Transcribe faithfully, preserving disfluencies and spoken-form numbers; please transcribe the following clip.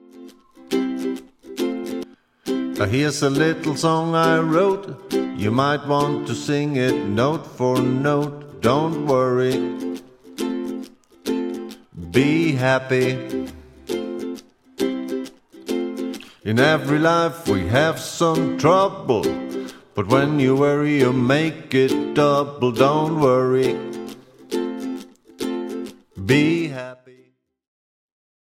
Here's a little song I wrote. You might want to sing it note for note. Don't worry, be happy. In every life we have some trouble, but when you worry you make it double. Don't worry, be happy.